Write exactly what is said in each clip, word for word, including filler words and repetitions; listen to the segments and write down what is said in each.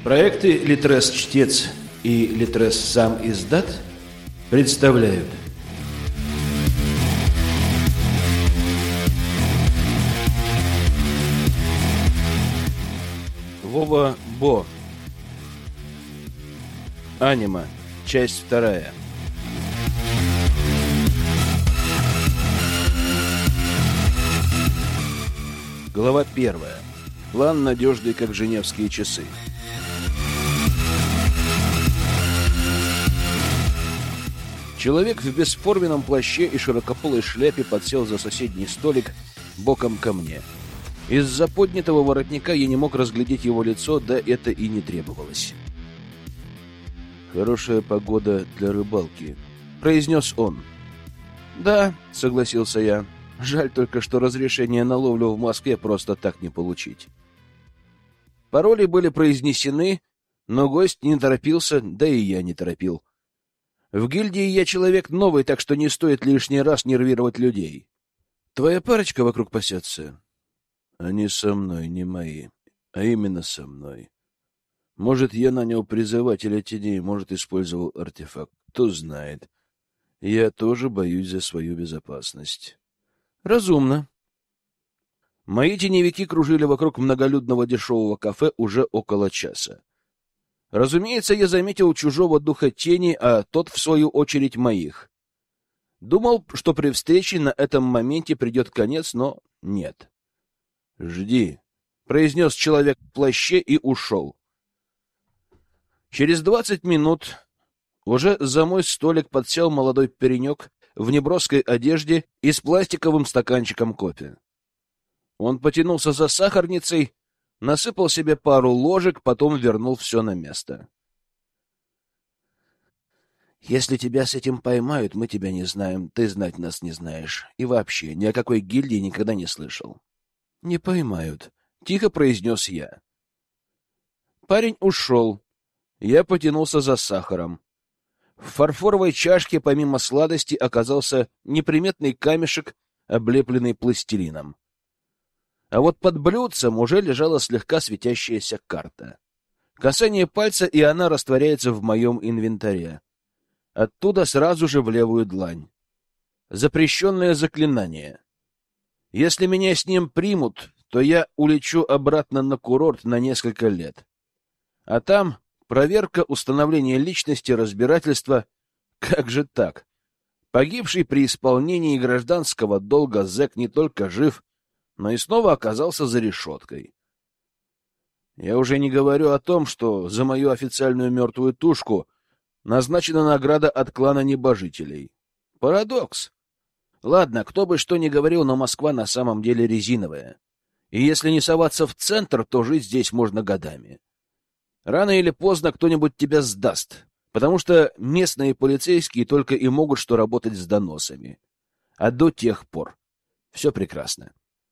Проекты «Литрес-Чтец» и «Литрес Сам Издат» представляют. Вова Бо. Анима. Часть вторая. Глава первая. План надежный, как женевские часы. Человек в бесформенном плаще и широкополой шляпе подсел за соседний столик боком ко мне. Из-за поднятого воротника я не мог разглядеть его лицо, да это и не требовалось. «Хорошая погода для рыбалки», — произнес он. «Да», — согласился я. «Жаль только, что разрешение на ловлю в Москве просто так не получить». Пароли были произнесены, но гость не торопился, да и я не торопил. В гильдии я человек новый, так что не стоит лишний раз нервировать людей. «Твоя парочка вокруг пасется?» «Они со мной, не мои, а именно со мной. Может, я нанял призывателя теней, может, использовал артефакт. Кто знает. Я тоже боюсь за свою безопасность». «Разумно». Мои теневики кружили вокруг многолюдного дешевого кафе уже около часа. Разумеется, я заметил чужого духа тени, а тот, в свою очередь, моих. Думал, что при встрече на этом моменте придет конец, но нет. «Жди», — произнес человек в плаще и ушел. Через двадцать минут уже за мой столик подсел молодой паренек в неброской одежде и с пластиковым стаканчиком кофе. Он потянулся за сахарницей, насыпал себе пару ложек, потом вернул все на место. «Если тебя с этим поймают, мы тебя не знаем, ты знать нас не знаешь. И вообще, ни о какой гильдии никогда не слышал». «Не поймают», — тихо произнес я. Парень ушел. Я потянулся за сахаром. В фарфоровой чашке, помимо сладости, оказался неприметный камешек, облепленный пластилином. А вот под блюдцем уже лежала слегка светящаяся карта. Касание пальца, и она растворяется в моем инвентаре. Оттуда сразу же в левую длань. Запрещенное заклинание. Если меня с ним примут, то я улечу обратно на курорт на несколько лет. А там проверка, установление личности, разбирательство. Как же так? Погибший при исполнении гражданского долга зэк не только жив, но и снова оказался за решеткой. Я уже не говорю о том, что за мою официальную мертвую тушку назначена награда от клана небожителей. Парадокс. Ладно, кто бы что ни говорил, но Москва на самом деле резиновая. И если не соваться в центр, то жить здесь можно годами. Рано или поздно кто-нибудь тебя сдаст, потому что местные полицейские только и могут что работать с доносами. А до тех пор все прекрасно.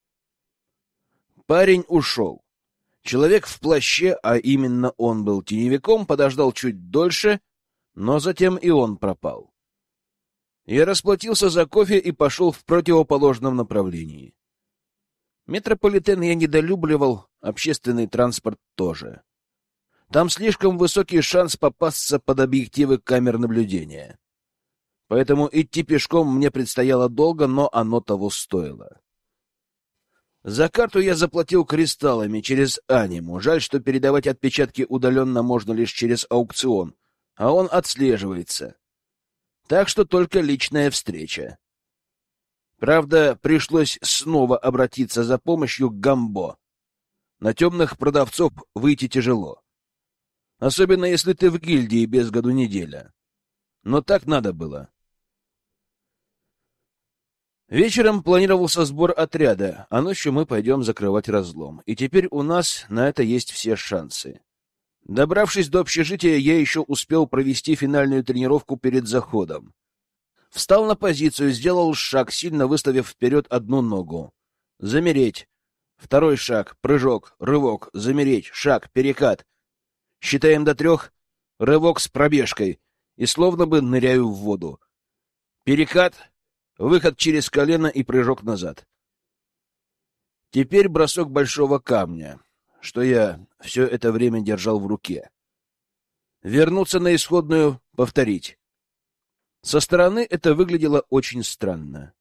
Парень ушел. Человек в плаще, а именно он был теневиком, подождал чуть дольше, но затем и он пропал. Я расплатился за кофе и пошел в противоположном направлении. Метрополитен я недолюбливал, общественный транспорт тоже. Там слишком высокий шанс попасться под объективы камер наблюдения. Поэтому идти пешком мне предстояло долго, но оно того стоило. За карту я заплатил кристаллами через аниму. Жаль, что передавать отпечатки удаленно можно лишь через аукцион, а он отслеживается. Так что только личная встреча. Правда, пришлось снова обратиться за помощью к Гамбо. На темных продавцов выйти тяжело. Особенно, если ты в гильдии без году неделя. Но так надо было. Вечером планировался сбор отряда, а ночью мы пойдем закрывать разлом. И теперь у нас на это есть все шансы. Добравшись до общежития, я еще успел провести финальную тренировку перед заходом. Встал на позицию, сделал шаг, сильно выставив вперед одну ногу. Замереть. Второй шаг, прыжок, рывок, замереть, шаг, перекат. Считаем до трех, рывок с пробежкой, и словно бы ныряю в воду. Перекат, выход через колено и прыжок назад. Теперь бросок большого камня. что я все это время держал в руке. Вернуться на исходную, повторить. Со стороны это выглядело очень странно.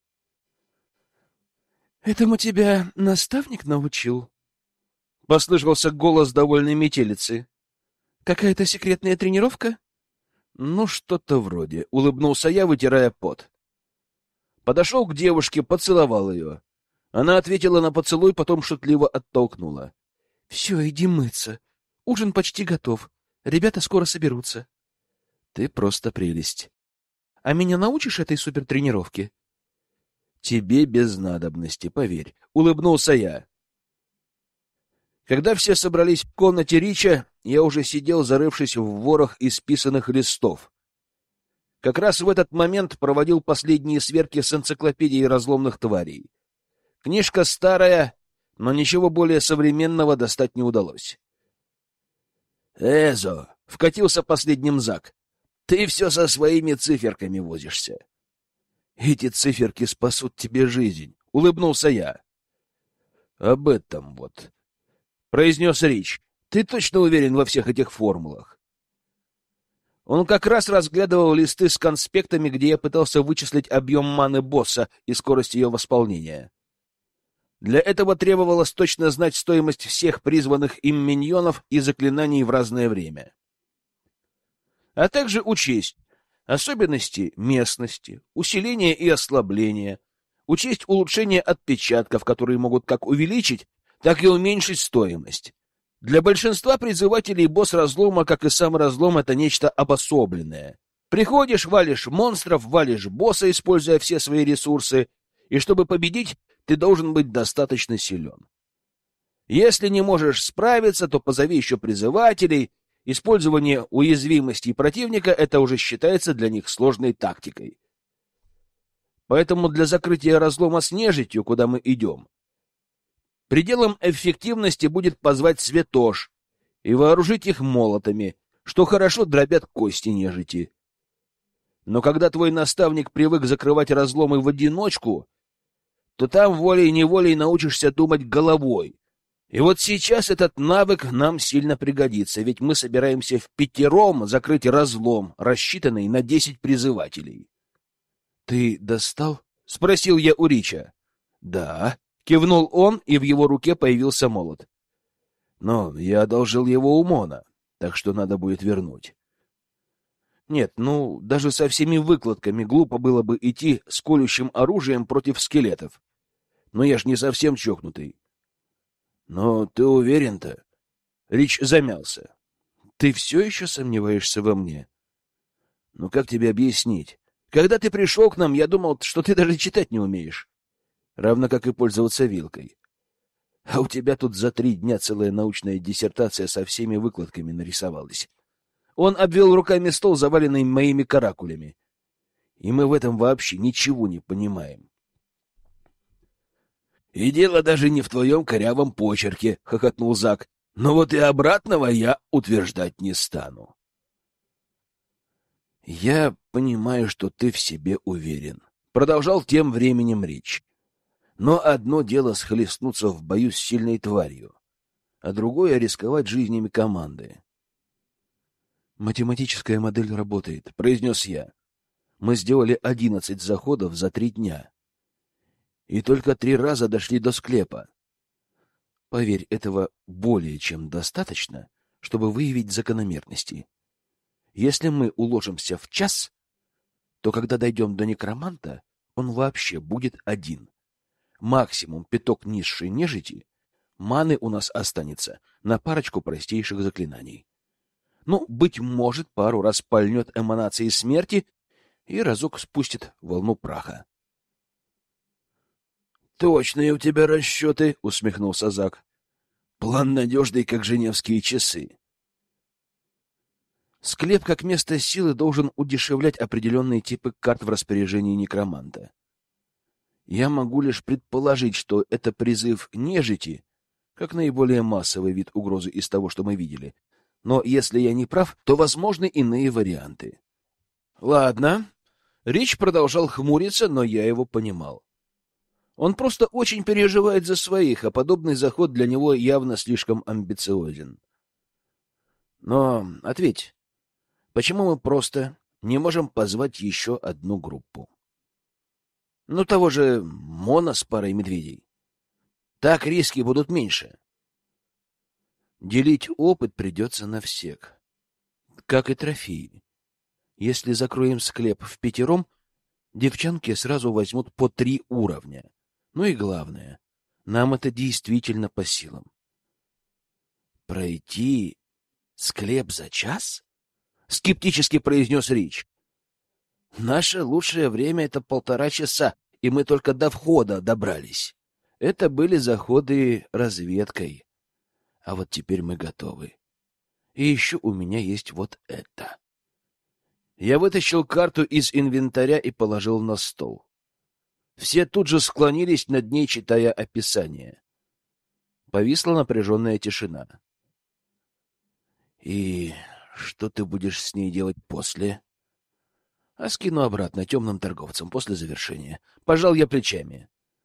— Этому тебя наставник научил? — послышался голос довольной метелицы. — Какая-то секретная тренировка? — Ну, что-то вроде. Улыбнулся я, вытирая пот. Подошел к девушке, поцеловал ее. Она ответила на поцелуй, потом шутливо оттолкнула. — Все, иди мыться. Ужин почти готов. Ребята скоро соберутся. — Ты просто прелесть. — А меня научишь этой супертренировке? — Тебе без надобности, поверь. Улыбнулся я. Когда все собрались в комнате Рича, я уже сидел, зарывшись в ворох исписанных листов. Как раз в этот момент проводил последние сверки с энциклопедией разломных тварей. Книжка старая, но ничего более современного достать не удалось. «Эзо!» — вкатился последним Зак. «Ты все со своими циферками возишься». «Эти циферки спасут тебе жизнь», — улыбнулся я. «Об этом вот», — произнес Рич. «Ты точно уверен во всех этих формулах?» Он как раз разглядывал листы с конспектами, где я пытался вычислить объем маны босса и скорость ее восполнения. Для этого требовалось точно знать стоимость всех призванных им миньонов и заклинаний в разное время. А также учесть особенности местности, усиление и ослабление, учесть улучшение отпечатков, которые могут как увеличить, так и уменьшить стоимость. Для большинства призывателей босс разлома, как и сам разлом, это нечто обособленное. Приходишь, валишь монстров, валишь босса, используя все свои ресурсы, и чтобы победить, ты должен быть достаточно силен. Если не можешь справиться, то позови еще призывателей. Использование уязвимостей противника — это уже считается для них сложной тактикой. Поэтому для закрытия разлома с нежитью, куда мы идем, пределом эффективности будет позвать святош и вооружить их молотами, что хорошо дробят кости нежити. Но когда твой наставник привык закрывать разломы в одиночку, то там волей-неволей научишься думать головой. И вот сейчас этот навык нам сильно пригодится, ведь мы собираемся впятером закрыть разлом, рассчитанный на десять призывателей. — Ты достал? — спросил я у Рича. — Да. Кивнул он, и в его руке появился молот. Но я одолжил его у Мона, так что надо будет вернуть. Нет, ну, даже со всеми выкладками глупо было бы идти с колющим оружием против скелетов. Но я ж не совсем чокнутый. Но ты уверен-то? Рич замялся. Ты все еще сомневаешься во мне? Ну, как тебе объяснить? Когда ты пришел к нам, я думал, что ты даже читать не умеешь. Равно как и пользоваться вилкой. А у тебя тут за три дня целая научная диссертация со всеми выкладками нарисовалась. Он обвел руками стол, заваленный моими каракулями. И мы в этом вообще ничего не понимаем. — И дело даже не в твоем корявом почерке, — хохотнул Зак. — Но вот и обратного я утверждать не стану. — Я понимаю, что ты в себе уверен, — продолжал тем временем Рич. Но одно дело схлестнуться в бою с сильной тварью, а другое — рисковать жизнями команды. «Математическая модель работает», — произнес я. «Мы сделали одиннадцать заходов за три дня. И только три раза дошли до склепа. Поверь, этого более чем достаточно, чтобы выявить закономерности. Если мы уложимся в час, то когда дойдем до некроманта, он вообще будет один. Максимум пяток низшей нежити, маны у нас останется на парочку простейших заклинаний. Ну, быть может, пару раз пальнет эманации смерти и разок спустит волну праха. — Точные у тебя расчеты, — усмехнулся Зак. — План надежный, как женевские часы. Склеп как место силы должен удешевлять определенные типы карт в распоряжении некроманта. Я могу лишь предположить, что это призыв нежити, как наиболее массовый вид угрозы из того, что мы видели. Но если я не прав, то возможны иные варианты. Ладно. Рич продолжал хмуриться, но я его понимал. Он просто очень переживает за своих, а подобный заход для него явно слишком амбициозен. Но ответь, почему мы просто не можем позвать еще одну группу? Ну, того же Мона с парой медведей. Так риски будут меньше. Делить опыт придется на всех, как и трофеи. Если закроем склеп впятером, девчонки сразу возьмут по три уровня. Ну и главное, нам это действительно по силам. Пройти склеп за час? Скептически произнес Рич. Наше лучшее время — это полтора часа, и мы только до входа добрались. Это были заходы разведкой. А вот теперь мы готовы. И еще у меня есть вот это. Я вытащил карту из инвентаря и положил на стол. Все тут же склонились над ней, читая описание. Повисла напряженная тишина. И что ты будешь с ней делать после? А скину обратно темным торговцам после завершения. Пожал я плечами.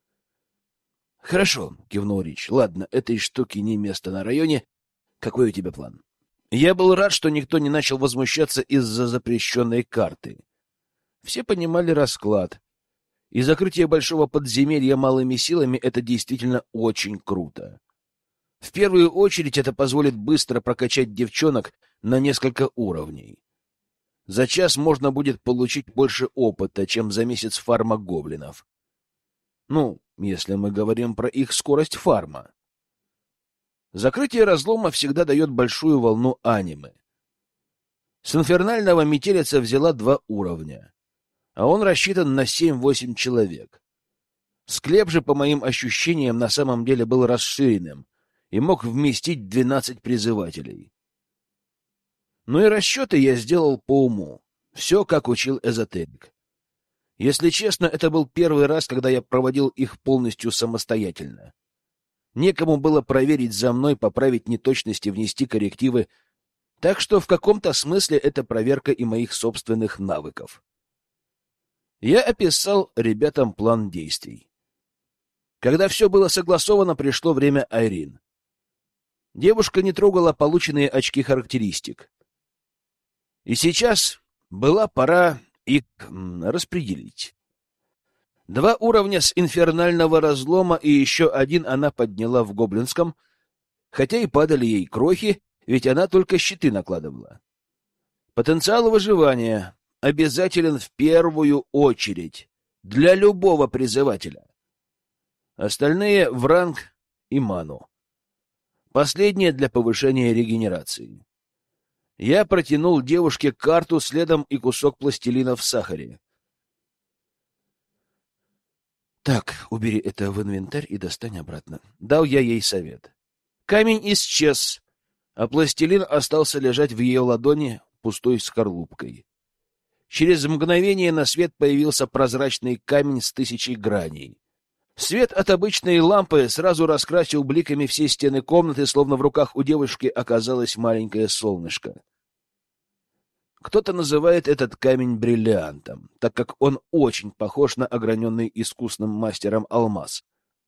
Хорошо, кивнул Рич. Ладно, этой штуки не место на районе. Какой у тебя план? Я был рад, что никто не начал возмущаться из-за запрещенной карты. Все понимали расклад. И закрытие большого подземелья малыми силами — это действительно очень круто. В первую очередь это позволит быстро прокачать девчонок на несколько уровней. За час можно будет получить больше опыта, чем за месяц фарма гоблинов. Ну, если мы говорим про их скорость фарма. Закрытие разлома всегда дает большую волну анимы. С инфернального метелица взяла два уровня, а он рассчитан на семь-восемь человек. Склеп же, по моим ощущениям, на самом деле был расширенным и мог вместить двенадцать призывателей. Ну и расчеты я сделал по уму. Все, как учил эзотерик. Если честно, это был первый раз, когда я проводил их полностью самостоятельно. Некому было проверить за мной, поправить неточности, внести коррективы, так что в каком-то смысле это проверка и моих собственных навыков. Я описал ребятам план действий. Когда все было согласовано, пришло время Айрин. Девушка не трогала полученные очки характеристик. И сейчас была пора их распределить. Два уровня с инфернального разлома и еще один она подняла в гоблинском, хотя и падали ей крохи, ведь она только щиты накладывала. Потенциал выживания обязателен в первую очередь для любого призывателя. Остальные в ранг и ману. Последнее для повышения регенерации. Я протянул девушке карту, следом и кусок пластилина в сахаре. Так, убери это в инвентарь и достань обратно. Дал я ей совет. Камень исчез, а пластилин остался лежать в ее ладони пустой скорлупкой. Через мгновение на свет появился прозрачный камень с тысячей граней. Свет от обычной лампы сразу раскрасил бликами все стены комнаты, словно в руках у девушки оказалось маленькое солнышко. Кто-то называет этот камень бриллиантом, так как он очень похож на ограненный искусным мастером алмаз.